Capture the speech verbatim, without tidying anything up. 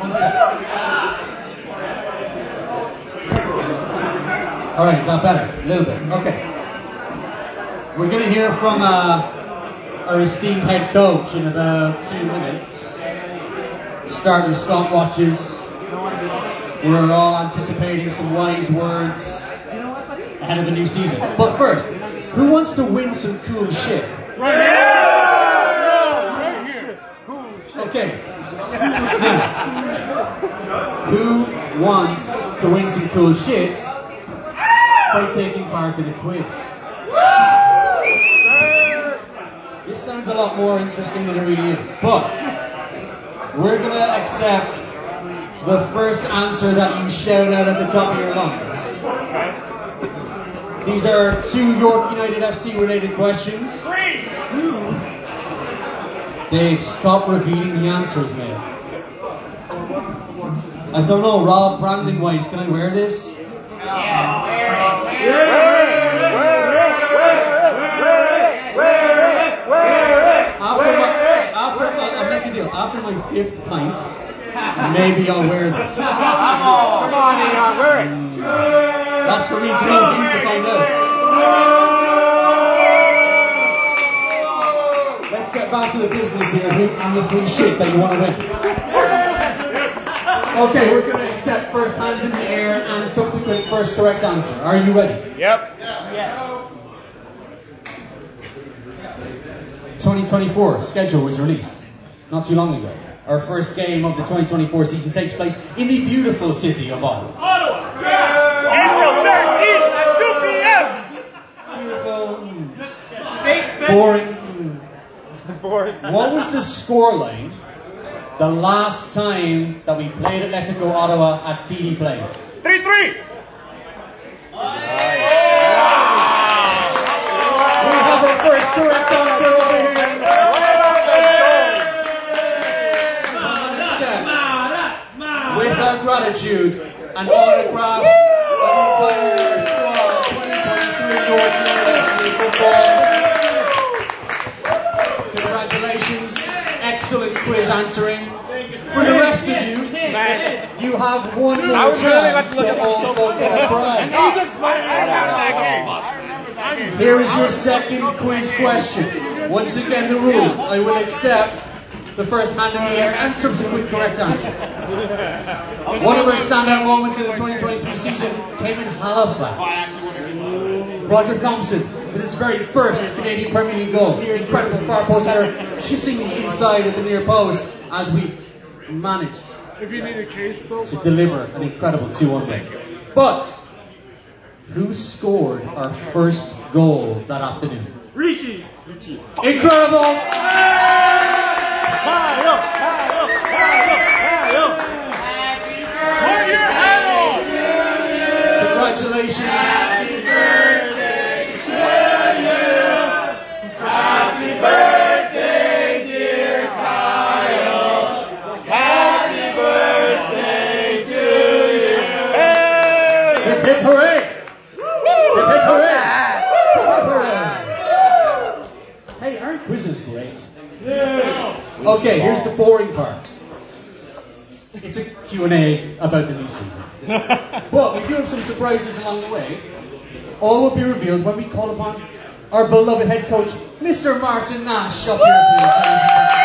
One sec. All right, is that better? A little bit. Okay. We're going to hear from uh, our esteemed head coach in about two minutes. Start your stopwatches. We're all anticipating some wise words ahead of a new season. But first, who wants to win some cool shit? Right here. Okay. Who wants to win some cool shit by taking part in a quiz? This sounds a lot more interesting than it really is, but we're going to accept the first answer that you shout out at the top of your lungs. These are two York United F C related questions. Three. Dave, stop revealing the answers, mate. I don't know, Rob, branding wise, can I wear this? Yeah. After my, after my, I'll make a deal. After my fifth pint, maybe I'll wear this. Come on, come on, Leon, wear it. That's for me to know, you to find out. Let's get back to the business here and the free shit that you want to win. Okay, we're going to accept first hands in the air and subsequent first correct answer. Are you ready? Yep. Yes. twenty twenty-four schedule was released not too long ago. Our first game of the twenty twenty-four season takes place in the beautiful city of Ottawa. Ottawa. Yeah. April thirteenth at two p.m. Beautiful. Boring. Boring. What was the scoreline the last time that we played Atletico Ottawa at T D Place? three three. We have our first correct answer over here. With our gratitude and autograph of the entire squad, twenty twenty-three York United F C football. Congratulations, excellent quiz answering. For the rest of you, you have one more chance to also get a prize. Here is your second quiz question. Once again, the rules. I will accept the first hand in the air and subsequent correct answer. One of our standout moments in the twenty twenty-three season came in Halifax. Roger Thompson with his very first Canadian Premier League goal. Incredible far post header, kissing the inside of the near post as we managed to deliver an incredible two one win. But who scored our first goal that afternoon? Richie. Incredible! Kyle, Kyle, Kyle, Kyle. Put your head on. Congratulations. Happy birthday to you. Happy birthday, dear Kyle. Happy birthday to you. Hey! Hip hip hooray! Hip hip hooray! Hip hip hooray! Hey, aren't quizzes great? Okay, here's the boring part. It's a Q and A about the new season. But we do have some surprises along the way. All will be revealed when we call upon our beloved head coach, Mister Martin Nash, up here, please.